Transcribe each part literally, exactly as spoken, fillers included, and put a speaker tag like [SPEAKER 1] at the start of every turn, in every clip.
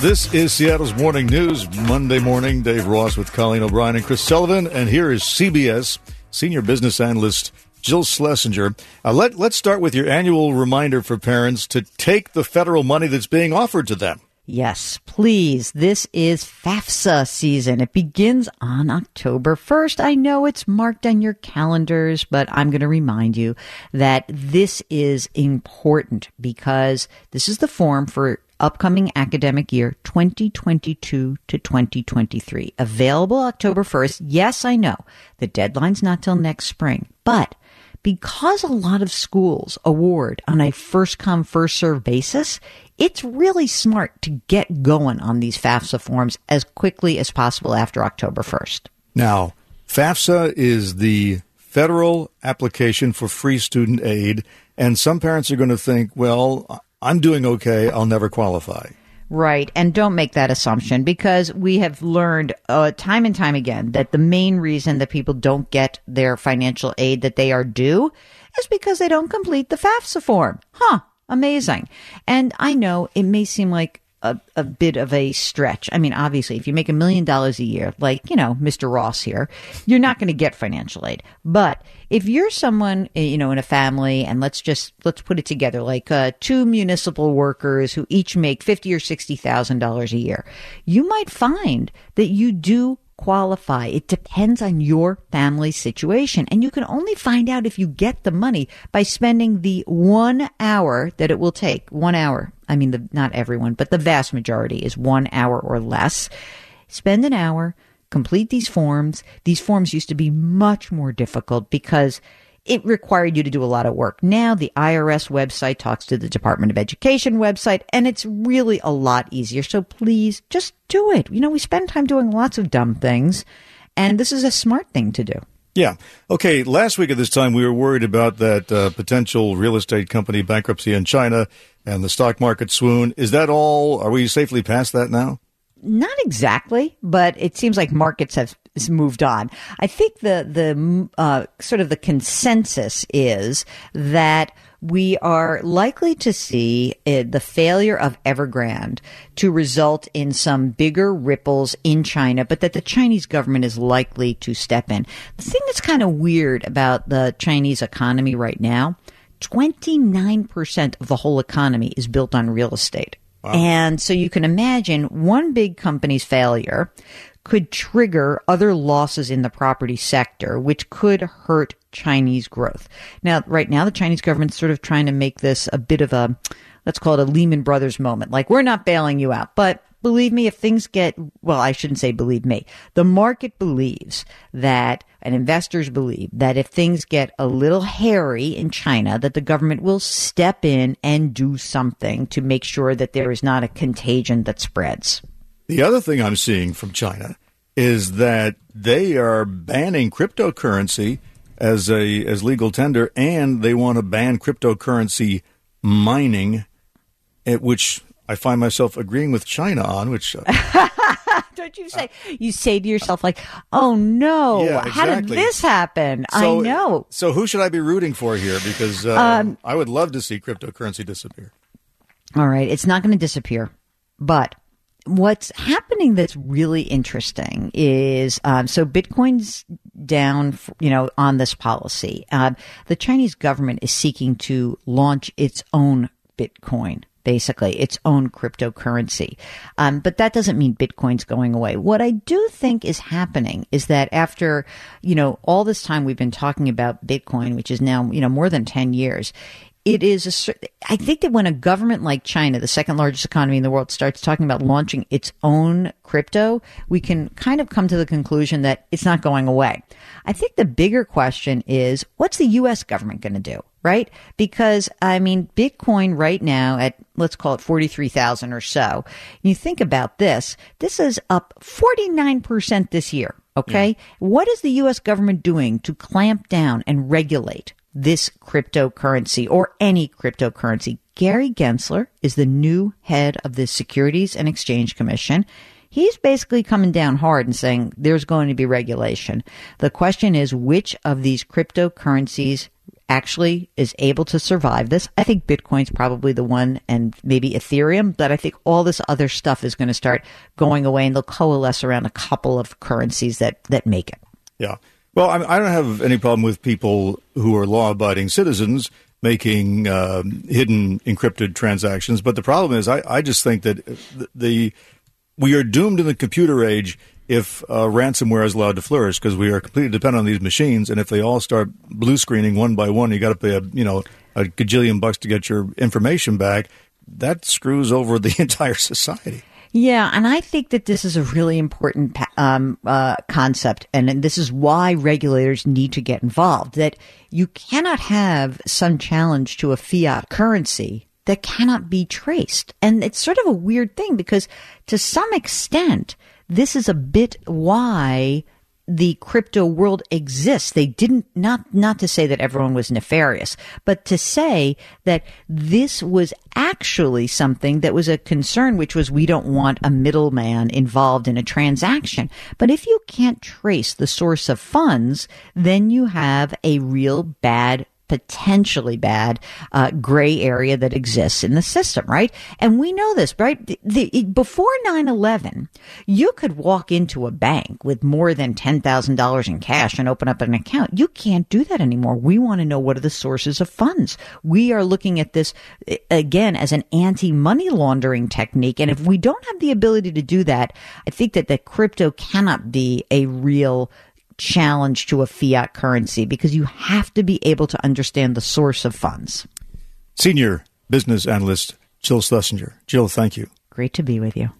[SPEAKER 1] This is Seattle's Morning News, Monday morning. Dave Ross with Colleen O'Brien and Chris Sullivan. And here is C B S Senior Business Analyst Jill Schlesinger. Uh, let, let's start with your annual reminder for parents to take the federal money that's being offered to them.
[SPEAKER 2] Yes, please. This is FAFSA season. It begins on October first. I know it's marked on your calendars, but I'm going to remind you that this is important because this is the form for upcoming academic year twenty twenty-two to twenty twenty-three. Available October first. Yes, I know the deadline's not till next spring, but because a lot of schools award on a first-come, first-served basis, it's really smart to get going on these FAFSA forms as quickly as possible after October first.
[SPEAKER 1] Now, FAFSA is the federal application for free student aid, and some parents are going to think, well, I'm doing okay, I'll never qualify.
[SPEAKER 2] Right. And don't make that assumption, because we have learned uh, time and time again that the main reason that people don't get their financial aid that they are due is because they don't complete the FAFSA form. Huh. Amazing. And I know it may seem like a, a bit of a stretch. I mean, obviously, if you make a million dollars a year, like, you know, Mister Ross here, you're not going to get financial aid. But if you're someone, you know, in a family, and let's just, let's put it together, like uh, two municipal workers who each make fifty thousand dollars or sixty thousand dollars a year, you might find that you do qualify. It depends on your family situation. And you can only find out if you get the money by spending the one hour that it will take. One hour. I mean, the, not everyone, but the vast majority is one hour or less. Spend an hour, complete these forms. These forms used to be much more difficult because it required you to do a lot of work. Now the I R S website talks to the Department of Education website, and it's really a lot easier. So please just do it. You know, we spend time doing lots of dumb things, and this is a smart thing to do.
[SPEAKER 1] Yeah. Okay. Last week at this time, we were worried about that uh, potential real estate company bankruptcy in China and the stock market swoon. Is that all? Are we safely past that now?
[SPEAKER 2] Not exactly, but it seems like markets have moved on. I think the the uh, sort of the consensus is that we are likely to see uh, the failure of Evergrande to result in some bigger ripples in China, but that the Chinese government is likely to step in. The thing that's kind of weird about the Chinese economy right now, twenty-nine percent of the whole economy is built on real estate. Wow. And so you can imagine one big company's failure could trigger other losses in the property sector, which could hurt Chinese growth. Now, right now, the Chinese government's sort of trying to make this a bit of a, let's call it a Lehman Brothers moment. Like, we're not bailing you out. But believe me, if things get, well, I shouldn't say believe me. The market believes that, and investors believe that if things get a little hairy in China, that the government will step in and do something to make sure that there is not a contagion that spreads.
[SPEAKER 1] The other thing I'm seeing from China is that they are banning cryptocurrency as a as legal tender, and they want to ban cryptocurrency mining, at which I find myself agreeing with China on, which... Uh,
[SPEAKER 2] Don't you say, you say to yourself like, oh no,
[SPEAKER 1] yeah, exactly.
[SPEAKER 2] How did this happen?
[SPEAKER 1] So,
[SPEAKER 2] I know.
[SPEAKER 1] So who should I be rooting for here? Because uh, um, I would love to see cryptocurrency disappear.
[SPEAKER 2] All right. It's not going to disappear. But what's happening that's really interesting is, um, so Bitcoin's down, you know, on this policy. Uh, the Chinese government is seeking to launch its own Bitcoin. Basically, its own cryptocurrency. Um, but that doesn't mean Bitcoin's going away. What I do think is happening is that after, you know, all this time we've been talking about Bitcoin, which is now, you know, more than ten years, it is a, I think that when a government like China, the second largest economy in the world, starts talking about launching its own crypto, we can kind of come to the conclusion that it's not going away. I think the bigger question is, what's the U S government going to do? Right? Because, I mean, Bitcoin right now at, let's call it forty-three thousand or so. You think about this, this is up forty-nine percent this year. Okay. Yeah. What is the U S government doing to clamp down and regulate this cryptocurrency or any cryptocurrency? Gary Gensler is the new head of the Securities and Exchange Commission. He's basically coming down hard and saying there's going to be regulation. The question is, which of these cryptocurrencies actually is able to survive this. I think Bitcoin's probably the one, and maybe Ethereum, but I think all this other stuff is going to start going away, and they'll coalesce around a couple of currencies that, that make it.
[SPEAKER 1] Yeah. Well, I, I don't have any problem with people who are law-abiding citizens making uh, hidden encrypted transactions, but the problem is I, I just think that the, the we are doomed in the computer age if uh, ransomware is allowed to flourish, because we are completely dependent on these machines, and if they all start blue screening one by one, you got to pay a you know a gajillion bucks to get your information back. That screws over the entire society.
[SPEAKER 2] Yeah, and I think that this is a really important um, uh, concept, and, and this is why regulators need to get involved, that you cannot have some challenge to a fiat currency that cannot be traced. And it's sort of a weird thing, because to some extent, this is a bit why the crypto world exists. They didn't, not, not to say that everyone was nefarious, but to say that this was actually something that was a concern, which was we don't want a middleman involved in a transaction. But if you can't trace the source of funds, then you have a real bad potentially bad uh, gray area that exists in the system, right? And we know this, right? The, the, before nine eleven, you could walk into a bank with more than ten thousand dollars in cash and open up an account. You can't do that anymore. We want to know what are the sources of funds. We are looking at this, again, as an anti-money laundering technique. And if we don't have the ability to do that, I think that the crypto cannot be a real challenge to a fiat currency, because you have to be able to understand the source of funds.
[SPEAKER 1] Senior business analyst Jill Schlesinger. Jill, thank you.
[SPEAKER 2] Great to be with you.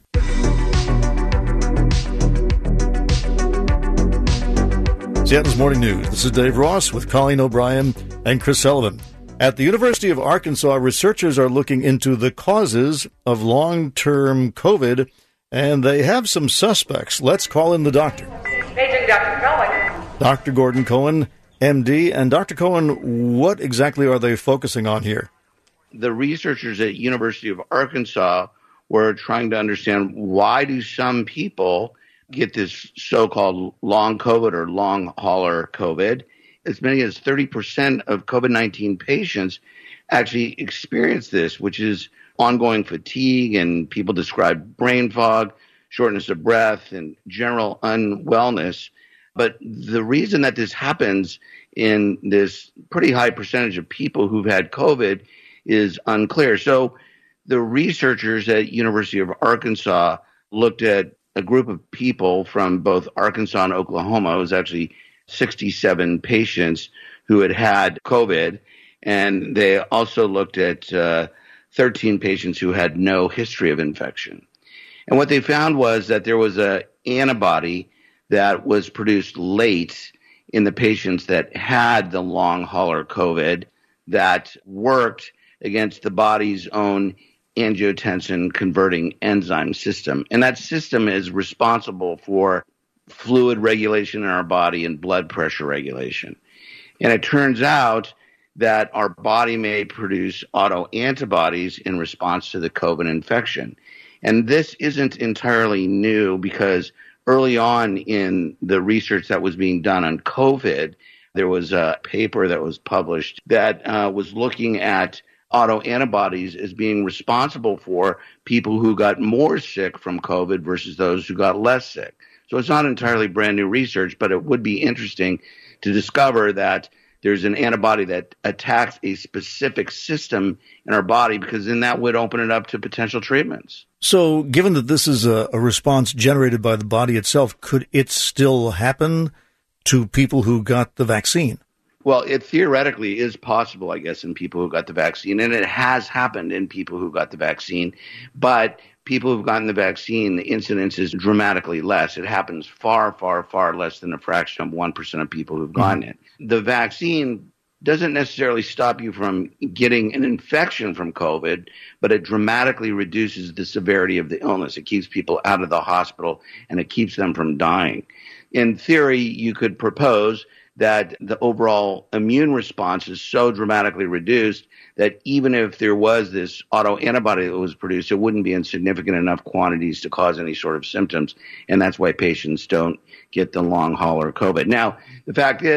[SPEAKER 1] Seattle's Morning News. This is Dave Ross with Colleen O'Brien and Chris Sullivan. At the University of Arkansas, researchers are looking into the causes of long-term COVID, and they have some suspects. Let's call in the doctor.
[SPEAKER 3] Paging Doctor Cohen.
[SPEAKER 1] Doctor Gordon Cohen, M D. And Doctor Cohen, what exactly are they focusing on here?
[SPEAKER 4] The researchers at University of Arkansas were trying to understand, why do some people get this so-called long COVID or long hauler COVID? As many as thirty percent of COVID nineteen patients actually experience this, which is ongoing fatigue, and people describe brain fog, shortness of breath, and general unwellness. But the reason that this happens in this pretty high percentage of people who've had COVID is unclear. So the researchers at University of Arkansas looked at a group of people from both Arkansas and Oklahoma. It was actually sixty-seven patients who had had COVID. And they also looked at uh, thirteen patients who had no history of infection. And what they found was that there was an antibody that was produced late in the patients that had the long hauler COVID that worked against the body's own angiotensin converting enzyme system. And that system is responsible for fluid regulation in our body and blood pressure regulation. And it turns out that our body may produce autoantibodies in response to the COVID infection. And this isn't entirely new, because early on in the research that was being done on COVID, there was a paper that was published that uh, was looking at autoantibodies as being responsible for people who got more sick from COVID versus those who got less sick. So it's not entirely brand new research, but it would be interesting to discover that there's an antibody that attacks a specific system in our body, because then that would open it up to potential treatments.
[SPEAKER 1] So given that this is a, a response generated by the body itself, could it still happen to people who got the vaccine?
[SPEAKER 4] Well, it theoretically is possible, I guess, in people who got the vaccine, and it has happened in people who got the vaccine. But people who've gotten the vaccine, the incidence is dramatically less. It happens far, far, far less than a fraction of one percent of people who've gotten it. The vaccine doesn't necessarily stop you from getting an infection from COVID, but it dramatically reduces the severity of the illness. It keeps people out of the hospital, and it keeps them from dying. In theory, you could propose that the overall immune response is so dramatically reduced that even if there was this autoantibody that was produced, it wouldn't be in significant enough quantities to cause any sort of symptoms. And that's why patients don't get the long hauler COVID. Now, the fact is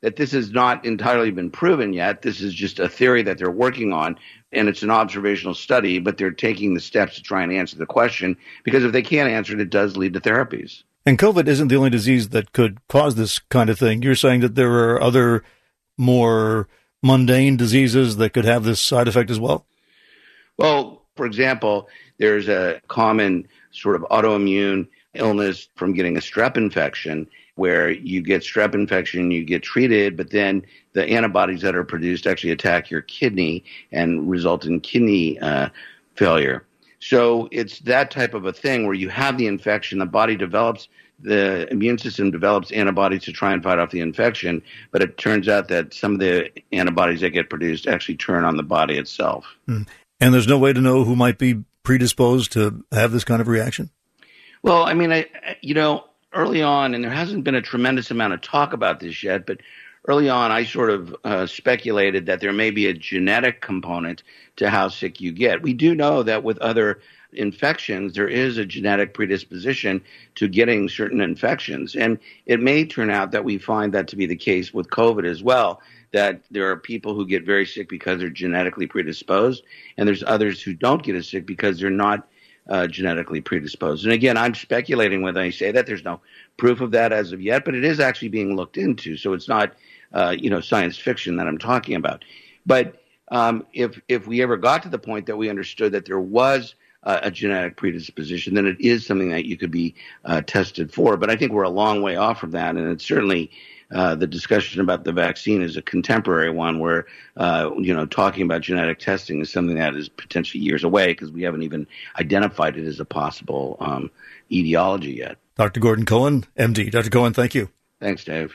[SPEAKER 4] that this has not entirely been proven yet. This is just a theory that they're working on, and it's an observational study, but they're taking the steps to try and answer the question, because if they can't answer it, it does lead to therapies.
[SPEAKER 1] And COVID isn't the only disease that could cause this kind of thing. You're saying that there are other more mundane diseases that could have this side effect as well?
[SPEAKER 4] Well, for example, there's a common sort of autoimmune illness from getting a strep infection, where you get strep infection, you get treated, but then the antibodies that are produced actually attack your kidney and result in kidney uh, failure. So it's that type of a thing where you have the infection, the body develops, the immune system develops antibodies to try and fight off the infection, but it turns out that some of the antibodies that get produced actually turn on the body itself.
[SPEAKER 1] Mm. And there's no way to know who might be predisposed to have this kind of reaction?
[SPEAKER 4] Well, I mean, I, you know, early on, and there hasn't been a tremendous amount of talk about this yet, but early on I sort of uh, speculated that there may be a genetic component to how sick you get. We do know that with other infections, there is a genetic predisposition to getting certain infections. And it may turn out that we find that to be the case with COVID as well, that there are people who get very sick because they're genetically predisposed, and there's others who don't get as sick because they're not Uh, genetically predisposed. And again, I'm speculating when I say that. There's no proof of that as of yet, but it is actually being looked into. So it's not, uh, you know, science fiction that I'm talking about. But um, if if we ever got to the point that we understood that there was uh, a genetic predisposition, then it is something that you could be uh, tested for. But I think we're a long way off from that, and it's certainly Uh, the discussion about the vaccine is a contemporary one where, uh, you know, talking about genetic testing is something that is potentially years away because we haven't even identified it as a possible um, etiology yet.
[SPEAKER 1] Doctor Gordon Cohen, M D. Doctor Cohen, thank you.
[SPEAKER 4] Thanks, Dave.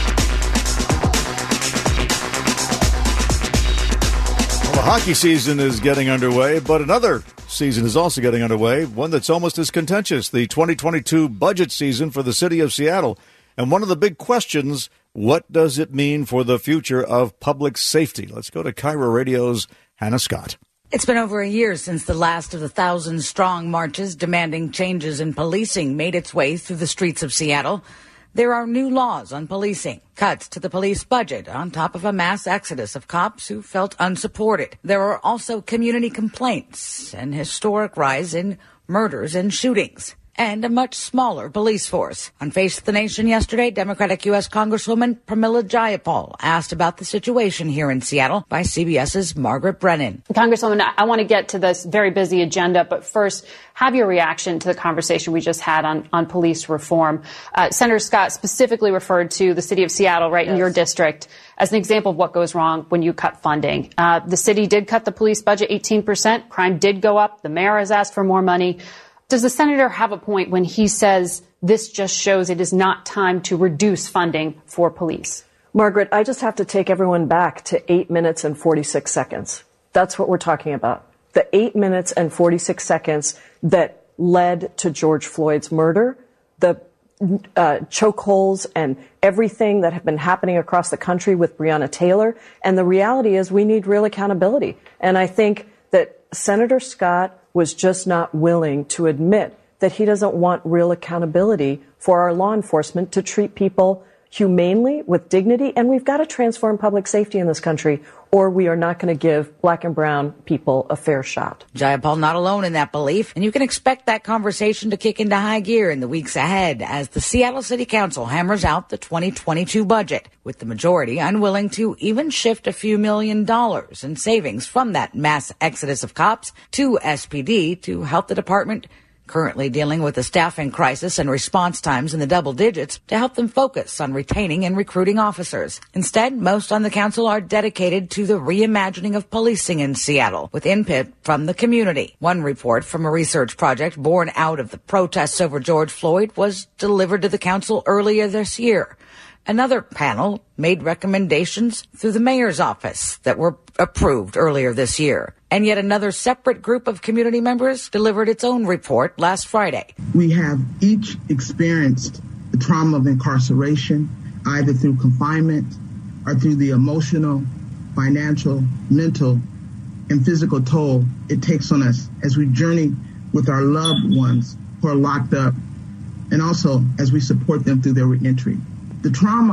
[SPEAKER 1] Well, the hockey season is getting underway, but another season is also getting underway, one that's almost as contentious, the twenty twenty-two budget season for the city of Seattle. And one of the big questions, what does it mean for the future of public safety? Let's go to Cairo Radio's Hannah Scott.
[SPEAKER 5] It's been over a year since the last of the thousand-strong marches demanding changes in policing made its way through the streets of Seattle. There are new laws on policing, cuts to the police budget on top of a mass exodus of cops who felt unsupported. There are also community complaints, an historic rise in murders and shootings, and a much smaller police force. On Face the Nation yesterday, Democratic U S Congresswoman Pramila Jayapal asked about the situation here in Seattle by CBS's Margaret Brennan.
[SPEAKER 6] Congresswoman, I want to get to this very busy agenda, but first, have your reaction to the conversation we just had on, on police reform. Uh, Senator Scott specifically referred to the city of Seattle, right, yes, in your district, as an example of what goes wrong when you cut funding. Uh, the city did cut the police budget eighteen percent. Crime did go up. The mayor has asked for more money. Does the senator have a point when he says this just shows it is not time to reduce funding for police?
[SPEAKER 7] Margaret, I just have to take everyone back to eight minutes and forty-six seconds. That's what we're talking about. The eight minutes and forty-six seconds that led to George Floyd's murder, the uh, chokeholds and everything that have been happening across the country with Breonna Taylor. And the reality is we need real accountability. And I think that Senator Scott was just not willing to admit that he doesn't want real accountability for our law enforcement to treat people humanely, with dignity, and we've got to transform public safety in this country, or we are not going to give black and brown people a fair shot.
[SPEAKER 5] Jayapal not alone in that belief, and you can expect that conversation to kick into high gear in the weeks ahead as the Seattle City Council hammers out the twenty twenty-two budget, with the majority unwilling to even shift a few million dollars in savings from that mass exodus of cops to S P D to help the department, currently dealing with a staffing crisis and response times in the double digits, to help them focus on retaining and recruiting officers. Instead, most on the council are dedicated to the reimagining of policing in Seattle, with input from the community. One report from a research project born out of the protests over George Floyd was delivered to the council earlier this year. Another panel made recommendations through the mayor's office that were approved earlier this year. And yet another separate group of community members delivered its own report last Friday.
[SPEAKER 8] We have each experienced the trauma of incarceration, either through confinement or through the emotional, financial, mental, and physical toll it takes on us as we journey with our loved ones who are locked up, and also as we support them through their reentry. The trauma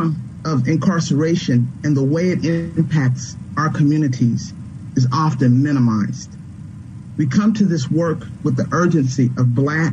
[SPEAKER 8] of incarceration and the way it impacts our communities is often minimized. We come to this work with the urgency of Black,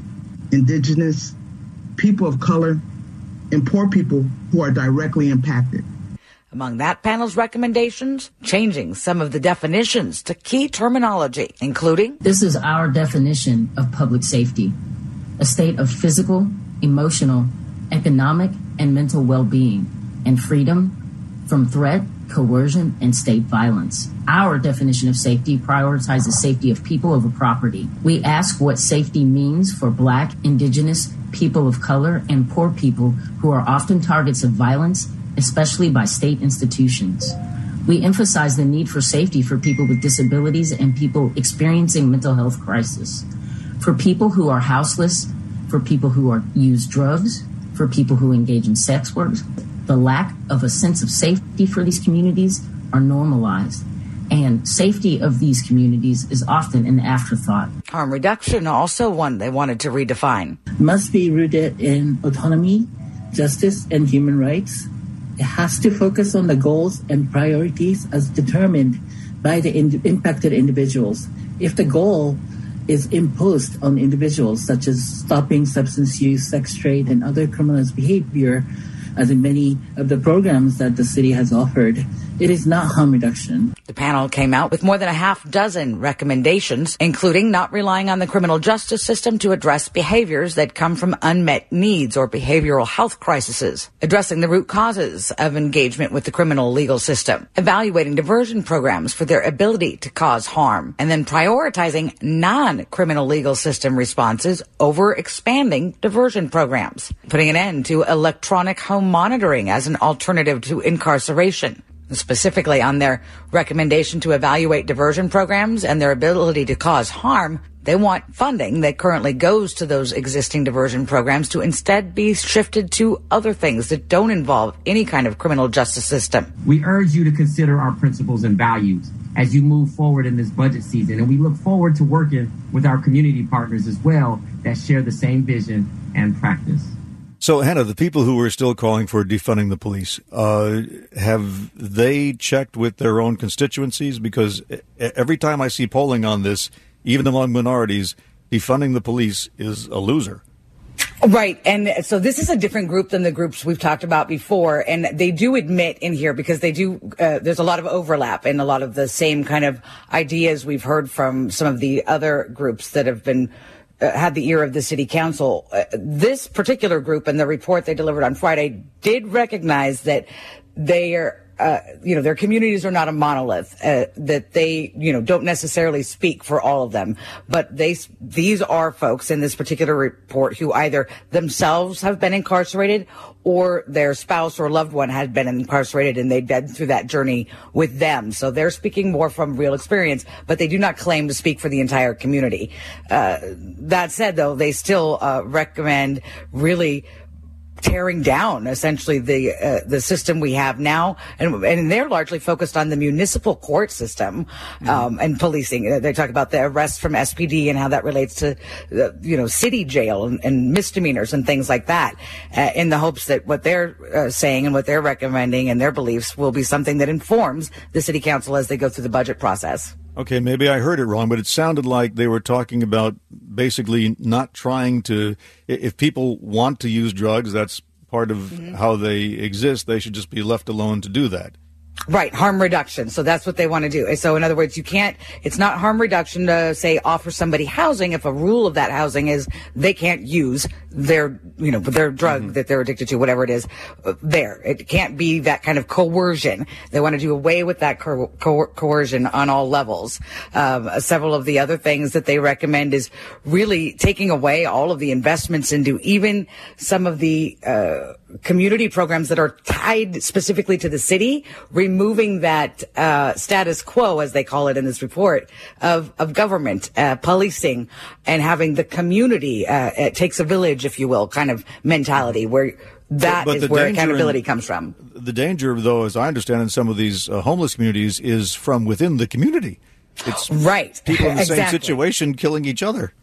[SPEAKER 8] Indigenous, people of color, and poor people who are directly impacted.
[SPEAKER 5] Among that panel's recommendations, changing some of the definitions to key terminology, including:
[SPEAKER 9] this is our definition of public safety, a state of physical, emotional, economic, and mental well-being, and freedom from threat, coercion, and state violence. Our definition of safety prioritizes safety of people over property. We ask what safety means for Black, Indigenous, people of color, and poor people who are often targets of violence, especially by state institutions. We emphasize the need for safety for people with disabilities and people experiencing mental health crisis, for people who are houseless, for people who are use drugs, for people who engage in sex work. The lack of a sense of safety for these communities are normalized, and safety of these communities is often an afterthought.
[SPEAKER 5] Harm reduction, also one they wanted to redefine.
[SPEAKER 9] Must be rooted in autonomy, justice, and human rights. It has to focus on the goals and priorities as determined by the in- impacted individuals. If the goal is imposed on individuals, such as stopping substance use, sex trade, and other criminal behavior, as in many of the programs that the city has offered, it is not harm reduction.
[SPEAKER 5] The panel came out with more than a half dozen recommendations, including not relying on the criminal justice system to address behaviors that come from unmet needs or behavioral health crises, addressing the root causes of engagement with the criminal legal system, evaluating diversion programs for their ability to cause harm, and then prioritizing non-criminal legal system responses over expanding diversion programs, putting an end to electronic home monitoring as an alternative to incarceration. Specifically on their recommendation to evaluate diversion programs and their ability to cause harm, they want funding that currently goes to those existing diversion programs to instead be shifted to other things that don't involve any kind of criminal justice system.
[SPEAKER 10] We urge you to consider our principles and values as you move forward in this budget season, and we look forward to working with our community partners as well that share the same vision and practice.
[SPEAKER 1] So, Hannah, the people who are still calling for defunding the police, uh, have they checked with their own constituencies? Because every time I see polling on this, even among minorities, defunding the police is a loser.
[SPEAKER 5] Right. And so this is a different group than the groups we've talked about before. And they do admit in here, because they do, uh, there's a lot of overlap in a lot of the same kind of ideas we've heard from some of the other groups that have been Uh, had the ear of the city council. Uh, this particular group and the report they delivered on Friday did recognize that they are, uh, you know, their communities are not a monolith, uh, that they, you know, don't necessarily speak for all of them. But they, these are folks in this particular report who either themselves have been incarcerated or their spouse or loved one had been incarcerated and they've been through that journey with them. So they're speaking more from real experience, but they do not claim to speak for the entire community. Uh, that said, though, they still uh, recommend really tearing down essentially the uh, the system we have now, and and they're largely focused on the municipal court system um, mm-hmm. and policing. They talk about the arrests from S P D and how that relates to uh, you know city jail and, and misdemeanors and things like that, uh, in the hopes that what they're uh, saying and what they're recommending and their beliefs will be something that informs the city council as they go through the budget process.
[SPEAKER 1] Okay, maybe I heard it wrong, but it sounded like they were talking about basically not trying to, if people want to use drugs, that's part of mm-hmm. how they exist, they should just be left alone to do that.
[SPEAKER 5] Right, harm reduction. So that's what they want to do. So in other words, you can't, it's not harm reduction to say offer somebody housing if a rule of that housing is they can't use their, you know, their drug mm-hmm. that they're addicted to, whatever it is, uh, there. It can't be that kind of coercion. They want to do away with that co- co- coercion on all levels. Um, several of the other things that they recommend is really taking away all of the investments into even some of the, uh, community programs that are tied specifically to the city, removing that uh, status quo, as they call it in this report, of, of government, uh, policing, and having the community, uh, it takes a village, if you will, kind of mentality, where that but, but is where accountability in, comes from.
[SPEAKER 1] The danger, though, as I understand in some of these uh, homeless communities, is from within the community. It's
[SPEAKER 5] right.
[SPEAKER 1] people in the
[SPEAKER 5] exactly.
[SPEAKER 1] same situation killing each other.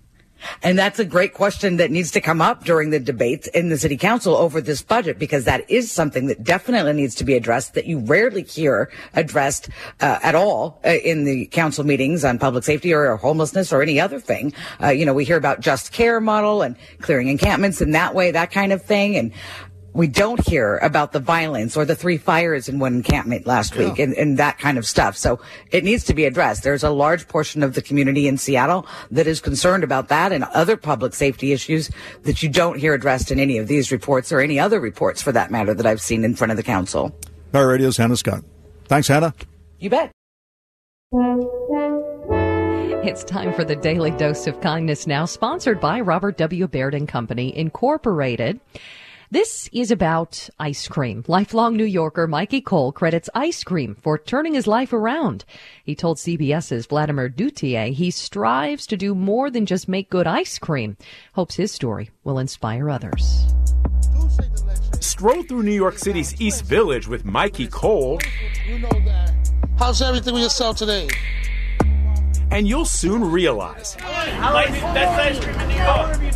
[SPEAKER 5] And that's a great question that needs to come up during the debates in the city council over this budget, because that is something that definitely needs to be addressed that you rarely hear addressed uh, at all uh, in the council meetings on public safety or homelessness or any other thing. Uh, you know, we hear about just care model and clearing encampments in that way, that kind of thing. And we don't hear about the violence or the three fires in one encampment last
[SPEAKER 11] Yeah.
[SPEAKER 5] week and, and that kind of stuff. So it needs to be addressed. There's a large portion of the community in Seattle that is concerned about that and other public safety issues that you don't hear addressed in any of these reports or any other reports for that matter that I've seen in front of the council.
[SPEAKER 1] Power Radio's Hannah Scott. Thanks, Hannah.
[SPEAKER 5] You bet.
[SPEAKER 12] It's time for the Daily Dose of Kindness now, sponsored by Robert W. Baird and Company, Incorporated. This is about ice cream. Lifelong New Yorker Mikey Cole credits ice cream for turning his life around. He told CBS's Vladimir Duthier he strives to do more than just make good ice cream. Hopes his story will inspire others.
[SPEAKER 13] Stroll through New York City's East Village with Mikey Cole.
[SPEAKER 14] You know that. How's everything with yourself today?
[SPEAKER 13] And you'll soon realize
[SPEAKER 14] I like the best ice cream in New York.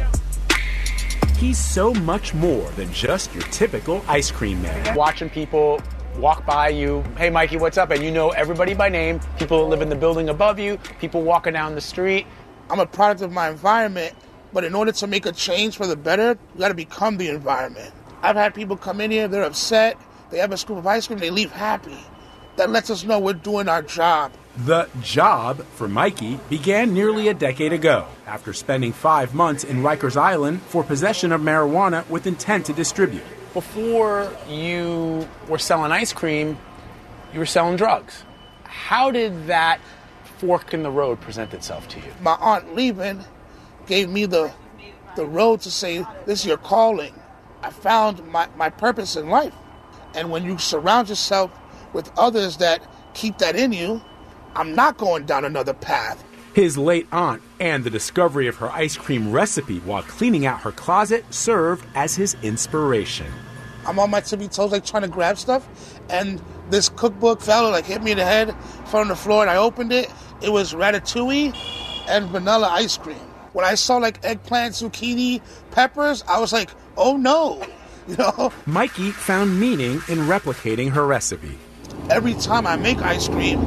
[SPEAKER 13] he's so much more than just your typical ice cream man.
[SPEAKER 15] Watching people walk by you, hey Mikey, what's up? And you know everybody by name, people that live in the building above you, people walking down the street.
[SPEAKER 14] I'm a product of my environment, but in order to make a change for the better, you got to become the environment. I've had people come in here, they're upset, they have a scoop of ice cream, they leave happy. That lets us know we're doing our job.
[SPEAKER 13] The job for Mikey began nearly a decade ago after spending five months in Rikers Island for possession of marijuana with intent to distribute.
[SPEAKER 15] Before you were selling ice cream, you were selling drugs. How did that fork in the road present itself to you?
[SPEAKER 14] My aunt leaving gave me the the road to say, this is your calling. I found my, my purpose in life. And when you surround yourself with others that keep that in you, I'm not going down another path.
[SPEAKER 13] His late aunt and the discovery of her ice cream recipe while cleaning out her closet served as his inspiration.
[SPEAKER 14] I'm on my tippy toes, like trying to grab stuff, and this cookbook fell, like hit me in the head, fell on the floor, and I opened it. It was ratatouille and vanilla ice cream. When I saw like eggplant, zucchini, peppers, I was like, oh no, you know?
[SPEAKER 13] Mikey found meaning in replicating her recipe.
[SPEAKER 14] Every time I make ice cream,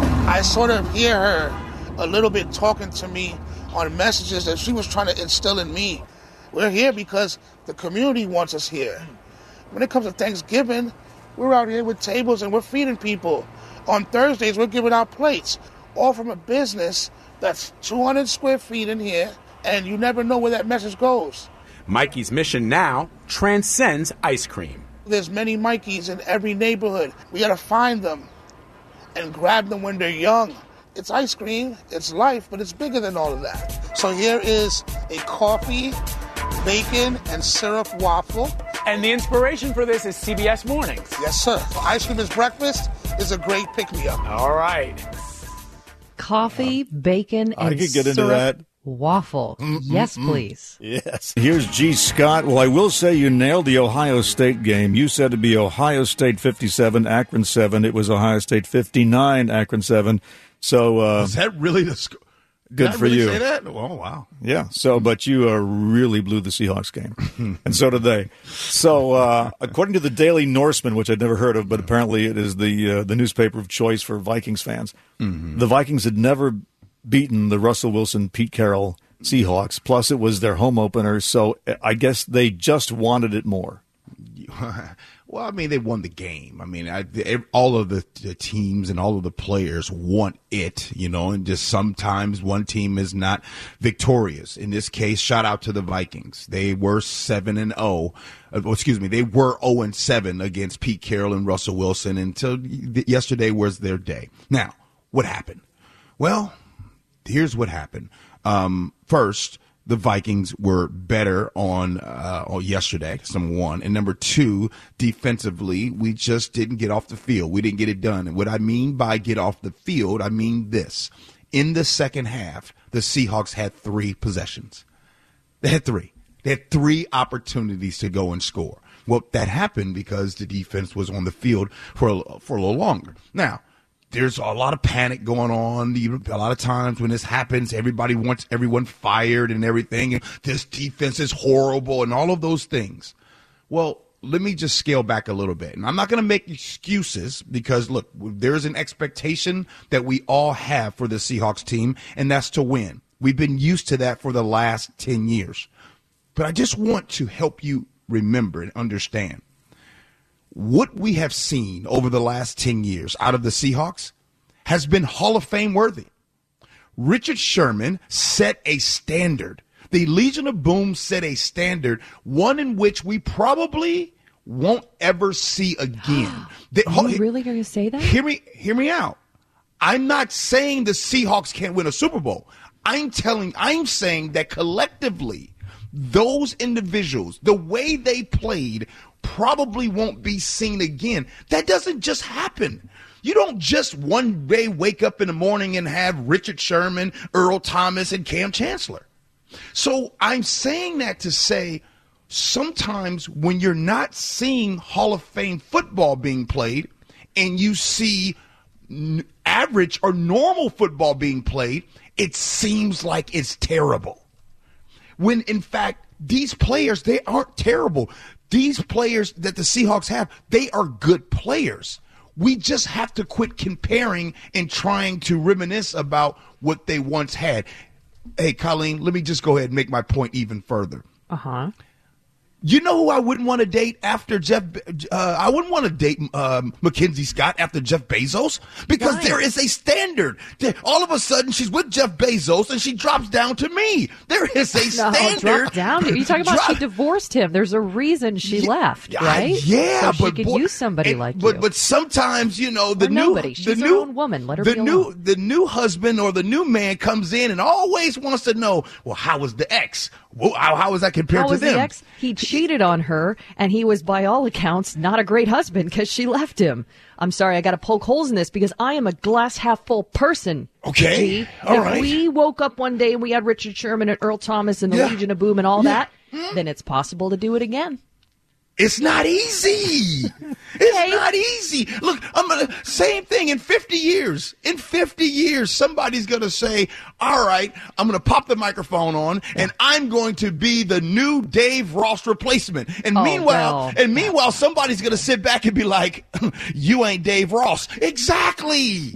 [SPEAKER 14] I sort of hear her a little bit talking to me on messages that she was trying to instill in me. We're here because the community wants us here. When it comes to Thanksgiving, we're out here with tables and we're feeding people. On Thursdays, we're giving out plates, all from a business that's two hundred square feet in here, and you never know where that message goes.
[SPEAKER 13] Mikey's mission now transcends ice cream.
[SPEAKER 14] There's many Mikeys in every neighborhood. We got to find them and grab them when they're young. It's ice cream, it's life, but it's bigger than all of that. So here is a coffee, bacon, and syrup waffle.
[SPEAKER 15] And the inspiration for this is C B S Mornings.
[SPEAKER 14] Yes, sir. Ice cream is breakfast is a great pick-me-up.
[SPEAKER 15] All right.
[SPEAKER 12] Coffee, bacon, and
[SPEAKER 1] I could get into
[SPEAKER 12] syrup
[SPEAKER 1] that.
[SPEAKER 12] waffle.
[SPEAKER 1] Mm-mm-mm.
[SPEAKER 12] Yes, please.
[SPEAKER 1] Yes. Here's G. Scott. Well, I will say you nailed the Ohio State game. You said it'd be Ohio State fifty-seven, Akron seven. It was Ohio State fifty-nine, Akron seven. So, uh,
[SPEAKER 11] is that really the score?
[SPEAKER 1] Good
[SPEAKER 11] Did I
[SPEAKER 1] for
[SPEAKER 11] really
[SPEAKER 1] you.
[SPEAKER 11] Say that? Oh, wow.
[SPEAKER 1] Yeah. So, but you uh, really blew the Seahawks game, and so did they. So, uh, according to the Daily Norseman, which I'd never heard of, but apparently it is the uh, the newspaper of choice for Vikings fans,
[SPEAKER 11] Mm-hmm.
[SPEAKER 1] the Vikings had never beaten the Russell Wilson, Pete Carroll Seahawks. Plus, it was their home opener, so I guess they just wanted it more.
[SPEAKER 11] Well, I mean, they won the game. I mean, I, all of the, the teams and all of the players want it, you know, and just sometimes one team is not victorious. In this case, shout out to the Vikings. They were seven and oh. Uh, excuse me, they were oh and seven against Pete Carroll and Russell Wilson until yesterday was their day. Now, what happened? Well, here's what happened. Um, first, the Vikings were better on, uh, on yesterday, number one. And number two, defensively, we just didn't get off the field. We didn't get it done. And what I mean by get off the field, I mean this. In the second half, the Seahawks had three possessions. They had three. They had three opportunities to go and score. Well, that happened because the defense was on the field for a, for a little longer. Now, there's a lot of panic going on. A lot of times when this happens, everybody wants everyone fired and everything. And this defense is horrible and all of those things. Well, let me just scale back a little bit. And I'm not going to make excuses because, look, there's an expectation that we all have for the Seahawks team, and that's to win. We've been used to that for the last ten years. But I just want to help you remember and understand what we have seen over the last ten years out of the Seahawks has been Hall of Fame worthy. Richard Sherman set a standard. The Legion of Boom set a standard, one in which we probably won't ever see again. They,
[SPEAKER 12] Are you really going to say that?
[SPEAKER 11] Hear me, hear me out. I'm not saying the Seahawks can't win a Super Bowl. I'm telling, I'm saying that collectively, those individuals, the way they played, probably won't be seen again. That doesn't just happen. You don't just one day wake up in the morning and have Richard Sherman, Earl Thomas, and Cam Chancellor. So I'm saying that to say sometimes when you're not seeing Hall of Fame football being played and you see n- average or normal football being played, it seems like it's terrible. When, in fact, these players, they aren't terrible. These players that the Seahawks have, they are good players. We just have to quit comparing and trying to reminisce about what they once had. Hey, Colleen, let me just go ahead and make my point even further.
[SPEAKER 12] Uh-huh.
[SPEAKER 11] You know who I wouldn't want to date after Jeff? Uh, I wouldn't want to date um, Mackenzie Scott after Jeff Bezos because
[SPEAKER 12] Why?
[SPEAKER 11] there is a standard. All of a sudden, she's with Jeff Bezos and she drops down to me. There is a
[SPEAKER 12] No,
[SPEAKER 11] standard.
[SPEAKER 12] drop down. Are you talking about
[SPEAKER 11] Drop-
[SPEAKER 12] she divorced him? There's a reason she
[SPEAKER 11] Yeah,
[SPEAKER 12] left,
[SPEAKER 11] I-
[SPEAKER 12] right?
[SPEAKER 11] yeah,
[SPEAKER 12] so
[SPEAKER 11] but
[SPEAKER 12] she could
[SPEAKER 11] boy-
[SPEAKER 12] use somebody
[SPEAKER 11] and-
[SPEAKER 12] like
[SPEAKER 11] but,
[SPEAKER 12] you.
[SPEAKER 11] But sometimes, you know, the
[SPEAKER 12] Or
[SPEAKER 11] new
[SPEAKER 12] nobody. She's
[SPEAKER 11] the
[SPEAKER 12] her
[SPEAKER 11] new
[SPEAKER 12] own woman. Let her
[SPEAKER 11] the
[SPEAKER 12] be
[SPEAKER 11] new
[SPEAKER 12] alone.
[SPEAKER 11] the new husband or the new man comes in and always wants to know, well, how was the ex? Well, how, how was that compared
[SPEAKER 12] How
[SPEAKER 11] to
[SPEAKER 12] was
[SPEAKER 11] them?
[SPEAKER 12] the ex? He cheated on her, and he was, by all accounts, not a great husband because she left him. I'm sorry, I got to poke holes in this because I am a glass half full person.
[SPEAKER 11] Okay,
[SPEAKER 12] G.
[SPEAKER 11] all
[SPEAKER 12] if
[SPEAKER 11] right.
[SPEAKER 12] we woke up one day and we had Richard Sherman and Earl Thomas and the
[SPEAKER 11] Yeah.
[SPEAKER 12] Legion of Boom and all
[SPEAKER 11] Yeah.
[SPEAKER 12] that, then it's possible to do it again.
[SPEAKER 11] It's not easy. It's not easy. Look, I'm gonna same thing in fifty years. In fifty years, somebody's gonna say, "All right, I'm gonna pop the microphone on, and I'm going to be the new Dave Ross replacement." And
[SPEAKER 12] Oh,
[SPEAKER 11] meanwhile,
[SPEAKER 12] well.
[SPEAKER 11] and meanwhile, somebody's gonna sit back and be like, "You ain't Dave Ross." Exactly.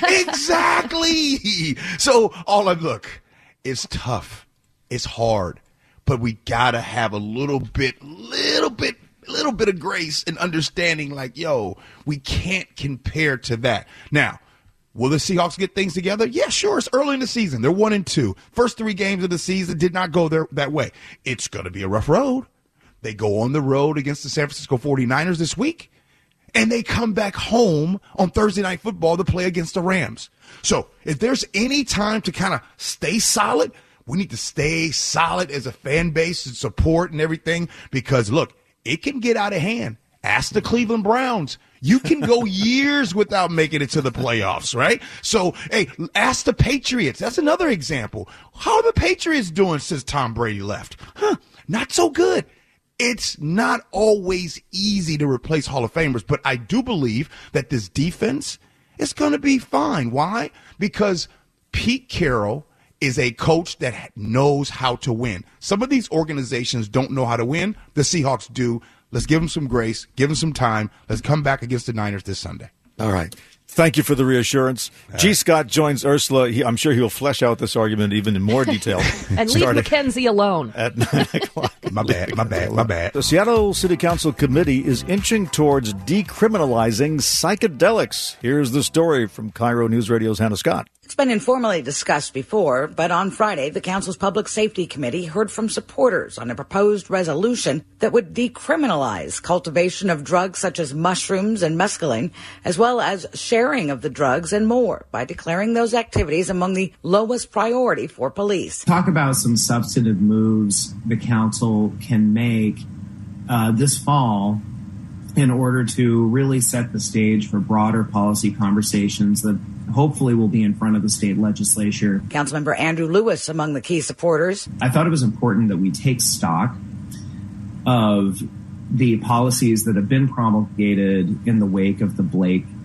[SPEAKER 11] Exactly. So all I look, it's tough. It's hard. But we gotta have a little bit, little bit, little bit of grace and understanding. Like, yo, we can't compare to that. Now, will the Seahawks get things together? Yeah, sure. It's early in the season. They're one and two. First three games of the season did not go there that way. It's gonna be a rough road. They go on the road against the San Francisco forty-niners this week, and they come back home on Thursday Night Football to play against the Rams. So if there's any time to kind of stay solid, we need to stay solid as a fan base and support and everything because, look, it can get out of hand. Ask the Cleveland Browns. You can go years without making it to the playoffs, right? So, hey, ask the Patriots. That's another example. How are the Patriots doing since Tom Brady left? Huh, not so good. It's not always easy to replace Hall of Famers, but I do believe that this defense is going to be fine. Why? Because Pete Carroll is a coach that knows how to win. Some of these organizations don't know how to win. The Seahawks do. Let's give them some grace, give them some time. Let's come back against the Niners this Sunday.
[SPEAKER 1] All right. Thank you for the reassurance. G. Scott joins Ursula. He, I'm sure he'll flesh out this argument even in more detail.
[SPEAKER 12] And leave Mackenzie alone.
[SPEAKER 1] At nine o'clock.
[SPEAKER 11] My bad, my bad, my bad.
[SPEAKER 1] The Seattle City Council committee is inching towards decriminalizing psychedelics. Here's the story from Cairo News Radio's Hannah Scott.
[SPEAKER 5] It's been informally discussed before, but on Friday, the Council's Public Safety Committee heard from supporters on a proposed resolution that would decriminalize cultivation of drugs such as mushrooms and mescaline, as well as sharing of the drugs and more, by declaring those activities among the lowest priority for police.
[SPEAKER 10] Talk about some substantive moves the council can make uh, this fall in order to really set the stage for broader policy conversations that hopefully will be in front of the state legislature.
[SPEAKER 5] Councilmember Andrew Lewis among the key supporters.
[SPEAKER 10] I thought it was important that we take stock of the policies that have been promulgated in the wake of the Blake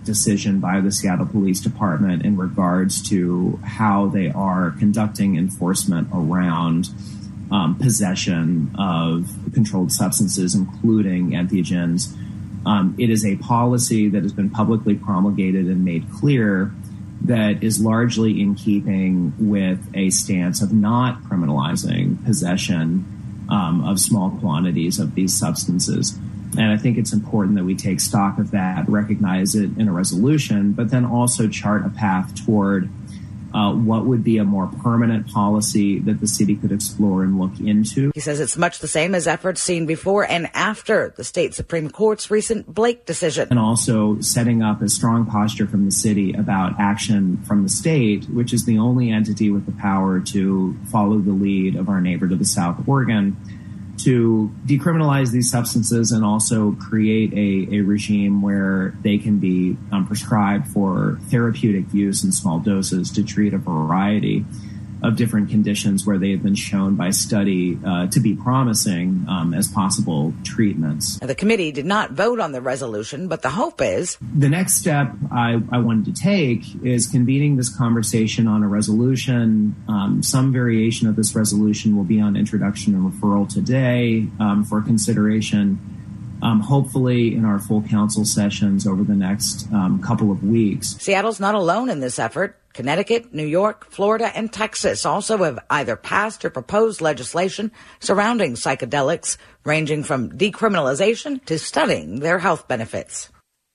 [SPEAKER 10] decision by the Seattle Police Department in regards to how they are conducting enforcement around um, possession of controlled substances, including entheogens. Um, it is a policy that has been publicly promulgated and made clear that is largely in keeping with a stance of not criminalizing possession um, of small quantities of these substances. And I think it's important that we take stock of that, recognize it in a resolution, but then also chart a path toward uh, what would be a more permanent policy that the city could explore and look into.
[SPEAKER 5] He says it's much the same as efforts seen before and after the state Supreme Court's recent Blake decision.
[SPEAKER 10] And also setting up a strong posture from the city about action from the state, which is the only entity with the power to follow the lead of our neighbor to the south, Oregon, to decriminalize these substances and also create a, a regime where they can be um, prescribed for therapeutic use in small doses to treat a variety of different conditions where they have been shown by study uh, to be promising um, as possible treatments.
[SPEAKER 5] The committee did not vote on the resolution, but the hope is...
[SPEAKER 10] The next step I, I wanted to take is convening this conversation on a resolution. Um, some variation of this resolution will be on introduction and referral today um, for consideration, um, hopefully in our full council sessions over the next um, couple of weeks.
[SPEAKER 5] Seattle's not alone in this effort. Connecticut, New York, Florida, and Texas also have either passed or proposed legislation surrounding psychedelics, ranging from decriminalization to studying their health benefits.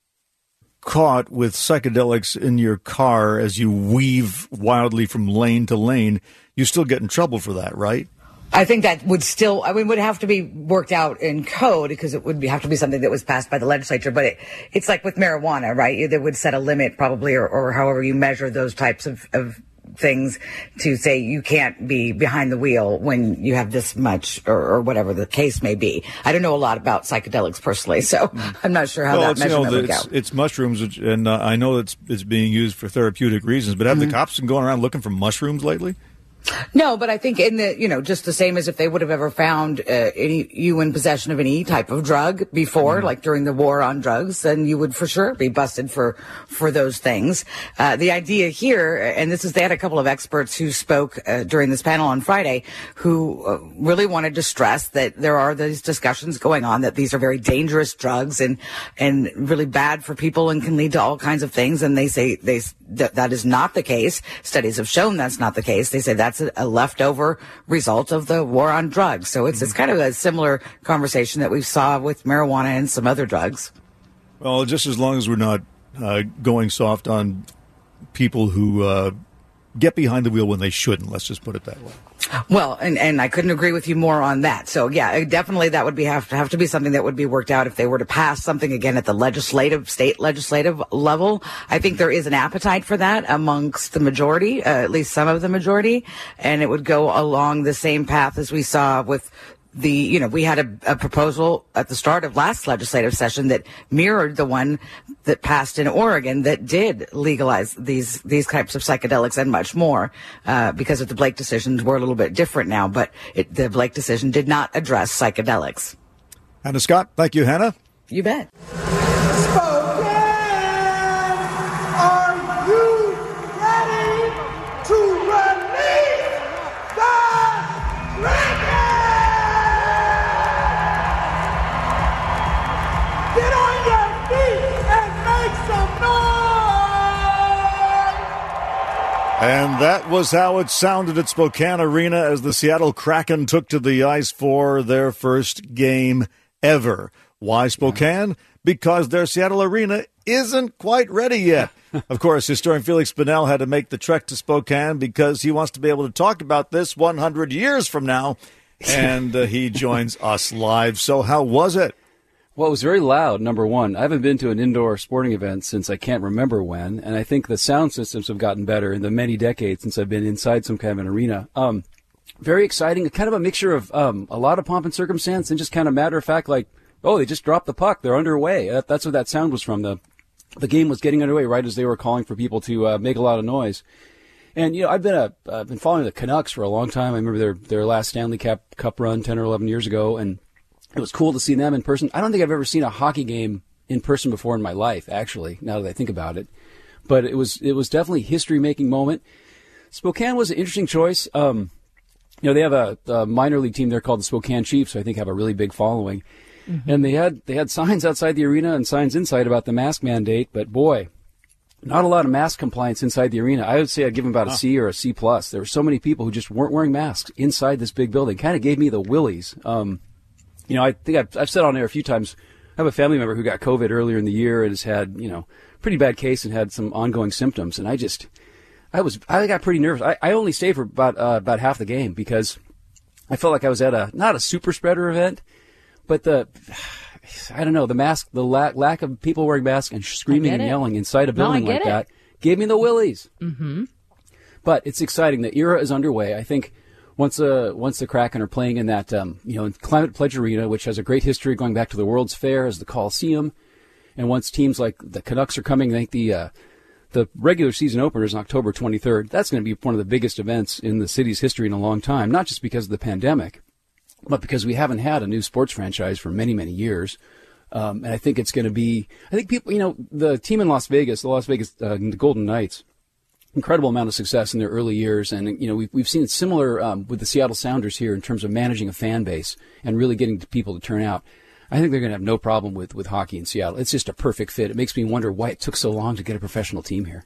[SPEAKER 1] Caught with psychedelics in your car as you weave wildly from lane to lane, you still get in trouble for that, right?
[SPEAKER 5] I think that would still, I mean, would have to be worked out in code because it would be, have to be something that was passed by the legislature. But it, it's like with marijuana, right? They would set a limit probably, or, or however you measure those types of, of things to say you can't be behind the wheel when you have this much or, or whatever the case may be. I don't know a lot about psychedelics personally, so I'm not sure how
[SPEAKER 1] well,
[SPEAKER 5] that measurement
[SPEAKER 1] you know,
[SPEAKER 5] would
[SPEAKER 1] it's,
[SPEAKER 5] go.
[SPEAKER 1] It's mushrooms, which, and uh, I know it's, it's being used for therapeutic reasons, but have mm-hmm. the cops been going around looking for mushrooms lately?
[SPEAKER 5] No, but I think in the, you know, just the same as if they would have ever found uh, any, you in possession of any type of drug before, mm-hmm. like during the war on drugs, then you would for sure be busted for, for those things. Uh, the idea here, and this is, they had a couple of experts who spoke uh, during this panel on Friday who uh, really wanted to stress that there are these discussions going on that these are very dangerous drugs and, and really bad for people and can lead to all kinds of things. And they say they, that, that is not the case. Studies have shown that's not the case. They say that's a, a leftover result of the war on drugs. So it's, it's kind of a similar conversation that we saw with marijuana and some other drugs.
[SPEAKER 1] Well, just as long as we're not uh, going soft on people who uh, get behind the wheel when they shouldn't, let's just put it that way.
[SPEAKER 5] Well, and, and I couldn't agree with you more on that. So, yeah, definitely that would be have to have to be something that would be worked out if they were to pass something again at the legislative, state legislative level. I think there is an appetite for that amongst the majority, uh, at least some of the majority, and it would go along the same path as we saw with the, you know, we had a, a proposal at the start of last legislative session that mirrored the one that passed in Oregon that did legalize these, these types of psychedelics and much more, uh, because of the Blake decisions were a little bit different now, but it, the Blake decision did not address psychedelics.
[SPEAKER 1] Hannah Scott, thank you, Hannah.
[SPEAKER 5] You bet.
[SPEAKER 1] And that was how it sounded at Spokane Arena as the Seattle Kraken took to the ice for their first game ever. Why Spokane? Because their Seattle Arena isn't quite ready yet. Of course, historian Felix Bunnell had to make the trek to Spokane because he wants to be able to talk about this one hundred years from now. And uh, he joins us live. So how was it?
[SPEAKER 16] Well, it was very loud, number one. I haven't been to an indoor sporting event since I can't remember when, and I think the sound systems have gotten better in the many decades since I've been inside some kind of an arena. Um, very exciting, kind of a mixture of um, a lot of pomp and circumstance and just kind of matter of fact, like, oh, they just dropped the puck, they're underway. That, that's what that sound was from. The the game was getting underway right as they were calling for people to uh, make a lot of noise. And, you know, I've been a, I've been following the Canucks for a long time. I remember their, their last Stanley Cup run ten or eleven years ago, and it was cool to see them in person. I don't think I've ever seen a hockey game in person before in my life, actually, now that I think about it. But it was it was definitely a history-making moment. Spokane was an interesting choice. Um, you know, they have a, a minor league team there called the Spokane Chiefs, who I think have a really big following. Mm-hmm. And they had they had signs outside the arena and signs inside about the mask mandate, but boy, not a lot of mask compliance inside the arena. I would say I'd give them about a C or a C plus. There were so many people who just weren't wearing masks inside this big building. Kind of gave me the willies. Um, you know, I think I've, I've said on there a few times, I have a family member who got COVID earlier in the year and has had, you know, pretty bad case and had some ongoing symptoms. And I just, I was, I got pretty nervous. I, I only stayed for about, uh, about half the game because I felt like I was at a, not a super spreader event, but the, I don't know, the mask, the lack, lack of people wearing masks and screaming and yelling inside a building no, like it. that gave me the willies.
[SPEAKER 12] Mm-hmm.
[SPEAKER 16] But it's exciting. The era is underway. I think once uh, once the Kraken are playing in that, um, you know, in Climate Pledge Arena, which has a great history going back to the World's Fair as the Coliseum, and once teams like the Canucks are coming, I think the uh, the regular season opener is on October twenty-third. That's going to be one of the biggest events in the city's history in a long time, not just because of the pandemic, but because we haven't had a new sports franchise for many, many years. Um, and I think it's going to be, I think people, you know, the team in Las Vegas, the Las Vegas uh, the Golden Knights, incredible amount of success in their early years. And, you know, we've, we've seen it similar um, with the Seattle Sounders here in terms of managing a fan base and really getting people to turn out. I think they're going to have no problem with, with hockey in Seattle. It's just a perfect fit. It makes me wonder why it took so long to get a professional team here.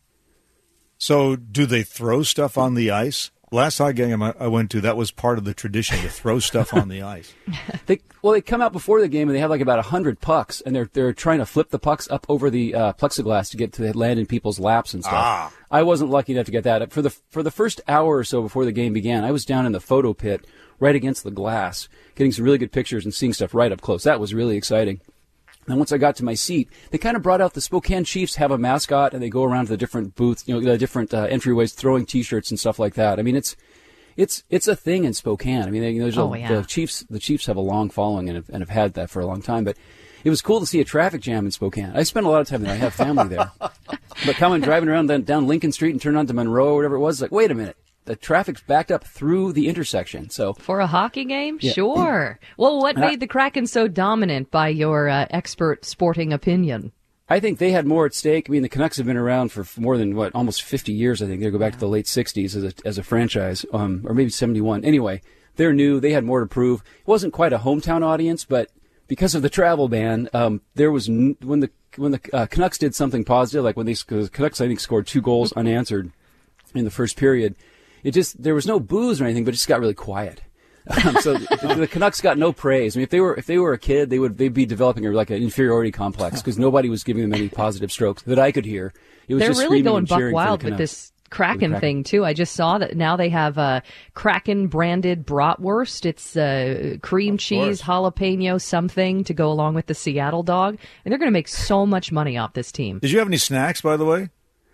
[SPEAKER 1] So do they throw stuff on the ice? Last hockey game I went to, that was part of the tradition to throw stuff on the ice.
[SPEAKER 16] They, well, they come out before the game and they have like about a hundred pucks, and they're they're trying to flip the pucks up over the uh, plexiglass to get to land in people's laps and stuff.
[SPEAKER 1] Ah.
[SPEAKER 16] I wasn't lucky enough to get that. For the for the first hour or so before the game began, I was down in the photo pit right against the glass, getting some really good pictures and seeing stuff right up close. That was really exciting. And once I got to my seat, they kind of brought out the Spokane Chiefs have a mascot, and they go around to the different booths, you know, the different uh, entryways, throwing T-shirts and stuff like that. I mean, it's it's it's a thing in Spokane. I mean, they, you know, there's
[SPEAKER 12] oh,
[SPEAKER 16] a,
[SPEAKER 12] yeah.
[SPEAKER 16] the Chiefs the Chiefs have a long following and have, and have had that for a long time. But it was cool to see a traffic jam in Spokane. I spent a lot of time there. I have family there. But coming driving around then, down Lincoln Street and turn on to Monroe or whatever it was, it's like, wait a minute. The traffic's backed up through the intersection. So
[SPEAKER 12] for a hockey game,
[SPEAKER 16] yeah.
[SPEAKER 12] Sure. Well, what
[SPEAKER 16] And
[SPEAKER 12] made
[SPEAKER 16] I,
[SPEAKER 12] the Kraken so dominant by your uh, expert sporting opinion?
[SPEAKER 16] I think they had more at stake. I mean, the Canucks have been around for more than, what, almost fifty years, I think. They go back to the late sixties as a, as a franchise, um, or maybe seventy-one. Anyway, they're new. They had more to prove. It wasn't quite a hometown audience, but because of the travel ban, um, there was, n- when the when the uh, Canucks did something positive, like when they, the Canucks, I think, scored two goals unanswered in the first period, it just, there was no booze or anything, but it just got really quiet. Um, so the, the Canucks got no praise. I mean, if they were if they were a kid, they would they'd be developing a, like an inferiority complex because nobody was giving them any positive strokes that I could hear. It was
[SPEAKER 12] They're
[SPEAKER 16] just
[SPEAKER 12] really
[SPEAKER 16] screaming
[SPEAKER 12] going
[SPEAKER 16] and
[SPEAKER 12] buck
[SPEAKER 16] cheering
[SPEAKER 12] wild
[SPEAKER 16] for the
[SPEAKER 12] with
[SPEAKER 16] Canucks.
[SPEAKER 12] this Kraken,
[SPEAKER 16] Kraken
[SPEAKER 12] thing too. I just saw that now they have a Kraken branded bratwurst. It's uh, cream cheese, jalapeno, something to go along with the Seattle dog, and they're going to make so much money off this team.
[SPEAKER 1] Did you have any snacks, by the way?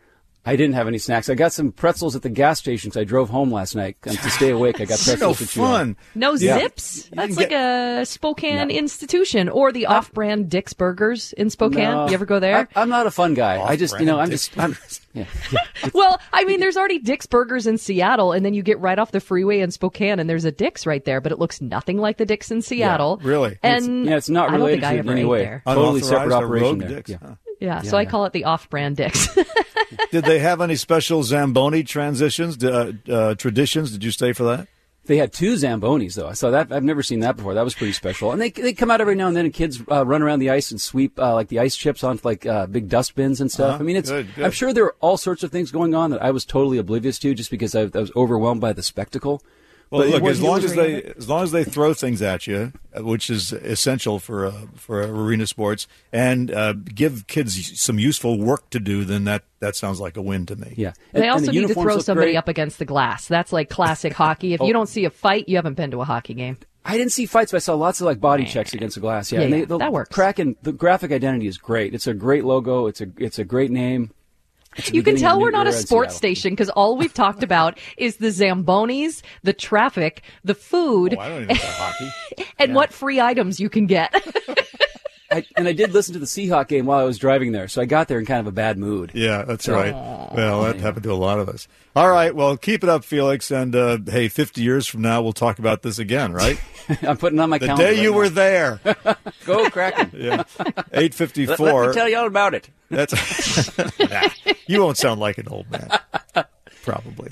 [SPEAKER 16] I didn't have any snacks. I got some pretzels at the gas stations. I drove home last night um, to stay awake. I got pretzels
[SPEAKER 1] no
[SPEAKER 16] to chew on.
[SPEAKER 1] fun.
[SPEAKER 12] No
[SPEAKER 16] Yeah.
[SPEAKER 12] zips? That's
[SPEAKER 1] get-
[SPEAKER 12] like a Spokane
[SPEAKER 16] No.
[SPEAKER 12] institution. Or the off-brand Dick's Burgers in Spokane.
[SPEAKER 16] No.
[SPEAKER 12] You ever go there?
[SPEAKER 16] I, I'm not a fun guy. I just, you know, I'm just, I'm, yeah.
[SPEAKER 12] Well, I mean, there's already Dick's Burgers in Seattle, and then you get right off the freeway in Spokane, and there's a Dick's right there, but it looks nothing like the Dick's in Seattle.
[SPEAKER 1] really?
[SPEAKER 12] And
[SPEAKER 16] yeah, it's not
[SPEAKER 12] I don't
[SPEAKER 16] related
[SPEAKER 12] think
[SPEAKER 16] to
[SPEAKER 12] I
[SPEAKER 16] it in
[SPEAKER 12] ever
[SPEAKER 16] any
[SPEAKER 12] ate
[SPEAKER 16] way.
[SPEAKER 12] there.
[SPEAKER 16] Totally separate
[SPEAKER 1] Unauthorized or
[SPEAKER 16] operation
[SPEAKER 1] rogue
[SPEAKER 16] there.
[SPEAKER 1] dicks,
[SPEAKER 16] Yeah.
[SPEAKER 1] huh?
[SPEAKER 12] Yeah,
[SPEAKER 16] Yeah,
[SPEAKER 12] so I
[SPEAKER 16] yeah.
[SPEAKER 12] call it the off-brand Dick's.
[SPEAKER 1] Did they have any special Zamboni transitions, uh, uh, traditions? Did you stay for that?
[SPEAKER 16] They had two Zambonis, though. I saw that. I've never seen that before. That was pretty special. And they they come out every now and then, and kids uh, run around the ice and sweep uh, like the ice chips onto like uh, big dustbins and stuff.
[SPEAKER 1] Uh-huh.
[SPEAKER 16] I mean, it's.
[SPEAKER 1] Good, good.
[SPEAKER 16] I'm sure there are all sorts of things going on that I was totally oblivious to, just because I, I was overwhelmed by the spectacle.
[SPEAKER 1] Well,
[SPEAKER 16] But it
[SPEAKER 1] look,
[SPEAKER 16] was-
[SPEAKER 1] as
[SPEAKER 16] it
[SPEAKER 1] long
[SPEAKER 16] was
[SPEAKER 1] as
[SPEAKER 16] very
[SPEAKER 1] they
[SPEAKER 16] epic.
[SPEAKER 1] as long as they throw things at you, uh, which is essential for uh, for arena sports, and uh, give kids some useful work to do, then that, that sounds like a win to me.
[SPEAKER 16] Yeah.
[SPEAKER 12] They
[SPEAKER 16] And-
[SPEAKER 12] also
[SPEAKER 16] and the
[SPEAKER 12] need to
[SPEAKER 16] uniforms
[SPEAKER 12] throw
[SPEAKER 16] look
[SPEAKER 12] somebody
[SPEAKER 16] great.
[SPEAKER 12] up against the glass. That's like classic hockey. If
[SPEAKER 16] Oh.
[SPEAKER 12] you don't see a fight, you haven't been to a hockey game.
[SPEAKER 16] I didn't see fights, but I saw lots of like body checks against the glass. Yeah,
[SPEAKER 12] Yeah,
[SPEAKER 16] and they,
[SPEAKER 12] yeah,
[SPEAKER 16] the
[SPEAKER 12] that works.
[SPEAKER 16] Kraken, the graphic identity is great. It's a great logo. It's a it's a great name. It's the
[SPEAKER 12] You can
[SPEAKER 16] beginning of
[SPEAKER 12] tell
[SPEAKER 16] a
[SPEAKER 12] we're
[SPEAKER 16] new
[SPEAKER 12] not a
[SPEAKER 16] era in
[SPEAKER 12] sports
[SPEAKER 16] Seattle.
[SPEAKER 12] station because all we've talked about is the Zambonis, the traffic, the food,
[SPEAKER 1] Oh, I don't even know hockey.
[SPEAKER 12] and what free items you can get.
[SPEAKER 16] I, and I did listen to the Seahawk game while I was driving there, so I got there in kind of a bad mood.
[SPEAKER 1] Yeah, that's right. Well, that happened to a lot of us. All right, well, keep it up, Felix, and uh, hey, fifty years from now, we'll talk about this again, right?
[SPEAKER 16] I'm putting on my
[SPEAKER 1] the
[SPEAKER 16] calendar.
[SPEAKER 1] The day you
[SPEAKER 16] right
[SPEAKER 1] were
[SPEAKER 16] now.
[SPEAKER 1] there.
[SPEAKER 16] Go Kraken.
[SPEAKER 1] Yeah, eight fifty-four.
[SPEAKER 16] Let, let me tell you all about it.
[SPEAKER 1] That's nah, you won't sound like an old man, probably.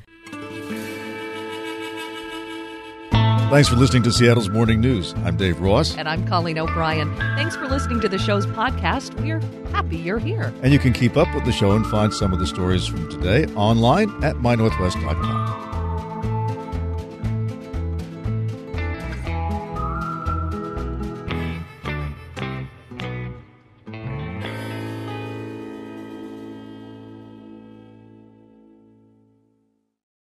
[SPEAKER 1] Thanks for listening to Seattle's Morning News. I'm Dave Ross.
[SPEAKER 12] And I'm Colleen O'Brien. Thanks for listening to the show's podcast. We're happy you're here.
[SPEAKER 1] And you can keep up with the show and find some of the stories from today online at my northwest dot com.